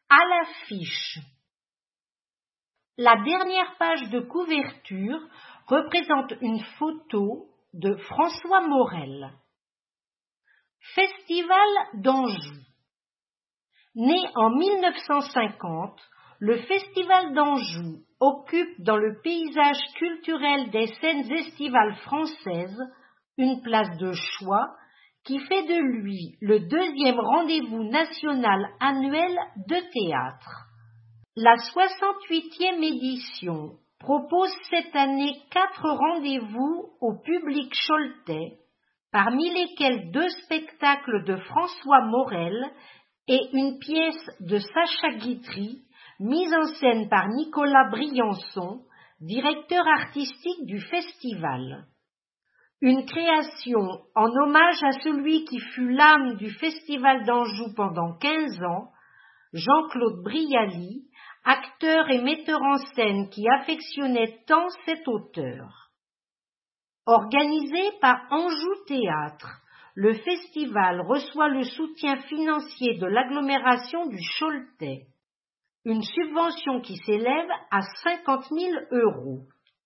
À l'affiche. La dernière page de couverture représente une photo de François Morel. Festival d'Anjou. Né en 1950, le Festival d'Anjou occupe dans le paysage culturel des scènes estivales françaises une place de choix qui fait de lui le deuxième rendez-vous national annuel de théâtre. La 68e édition propose cette année 4 rendez-vous au public choletais, parmi lesquels 2 spectacles de François Morel et une pièce de Sacha Guitry, mise en scène par Nicolas Briançon, directeur artistique du festival. Une création en hommage à celui qui fut l'âme du Festival d'Anjou pendant 15 ans, Jean-Claude Brialy, acteur et metteur en scène qui affectionnait tant cet auteur. Organisé par Anjou Théâtre, le festival reçoit le soutien financier de l'agglomération du Choletais, une subvention qui s'élève à 50 000 €.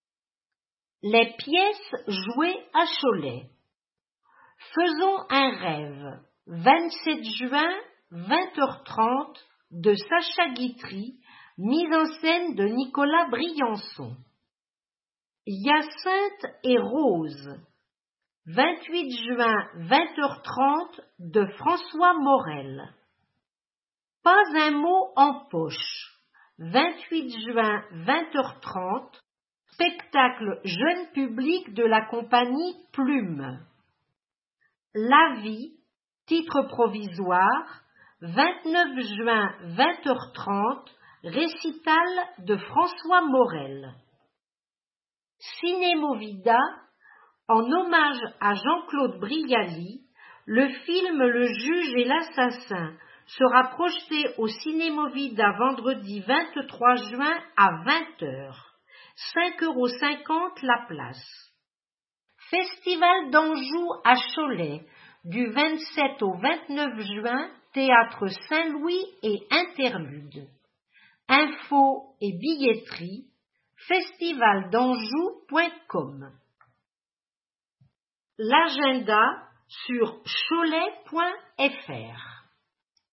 Les pièces jouées à Cholet. Faisons un rêve, 27 juin, 20h30, de Sacha Guitry, mise en scène de Nicolas Briançon. Hyacinthe et Rose, 28 juin, 20h30, de François Morel. Pas un mot en poche, 28 juin, 20h30, spectacle jeune public de la compagnie Plume. La vie, titre provisoire, 29 juin, 20h30, récital de François Morel. Cinémovida, en hommage à Jean-Claude Brialy, le film Le juge et l'assassin sera projeté au Cinémovida vendredi 23 juin à 20h. 5,50 € la place. Festival d'Anjou à Cholet, du 27 au 29 juin, Théâtre Saint-Louis et Interlude. Infos et billetterie, festivaldanjou.com. L'agenda sur cholet.fr.